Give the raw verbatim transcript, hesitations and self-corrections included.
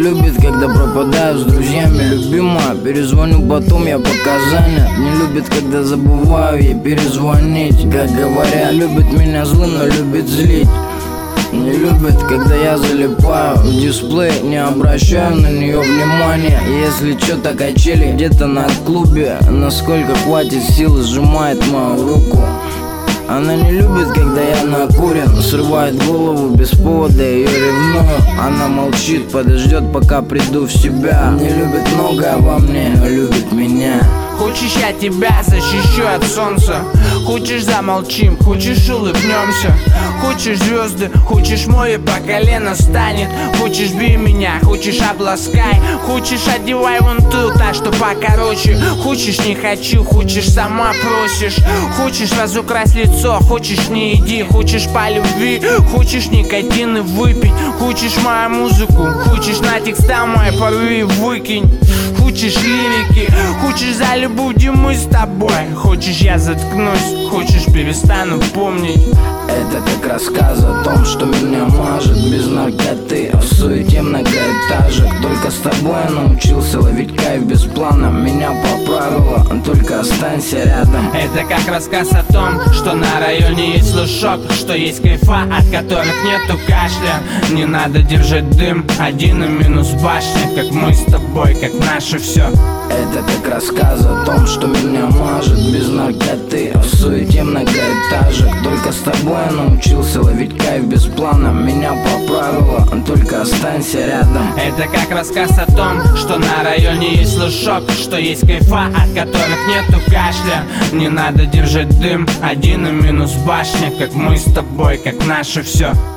любит, когда пропадаю с друзьями. Любимая, перезвоню потом, я показания. Не любит, когда забываю ей перезвонить. Как говорят, любит меня злым, но любит злить. Не любит, когда я залипаю в дисплей, не обращаю на нее внимания. Если что-то качели где-то на клубе, насколько хватит сил, сжимает мою руку. Она не любит, когда я накурен, срывает голову без повода, ее ревную. Она молчит, подождет, пока приду в себя. Не любит многое во мне, но любит меня. Хочешь, я тебя защищу от солнца? Хочешь, замолчим, хочешь, улыбнемся? Хочешь звезды, хочешь, море по колено станет? Хочешь, бей меня, хочешь, обласкай? Хочешь, одевай вон ту, та, что покороче? Хочешь, не хочу, хочешь, сама просишь? Хочешь, разукрась лицо, хочешь, не иди? Хочешь, по любви, хочешь, никотины выпить? Хочешь, мою музыку, хочешь, на текста мои порви выкинь? Хочешь, лирики, хочешь, за любовь, где мы с тобой? Хочешь, я заткнусь, хочешь, перестану помнить? Это как рассказ о том, что меня мажет без наркоты, а в суете многоэтажек. Только с тобой я научился ловить кайф без плана. Меня поправила, только останься рядом. Это как рассказ о том, что на районе есть слушок, что есть кайфа, от которых нету кашля. Не надо держать дым, один и минус башня. Как мы с тобой, как наше все. Это как рассказ о том, что меня мажет без наркоты, а в суете многоэтажек. Только с тобой я научился ловить кайф без плана. Меня поправила, только останься рядом. Это как рассказ о том, что на районе есть слушок, что есть кайфа, от которых нету кашля. Не надо держать дым, один и минус башня. Как мы с тобой, как наше все.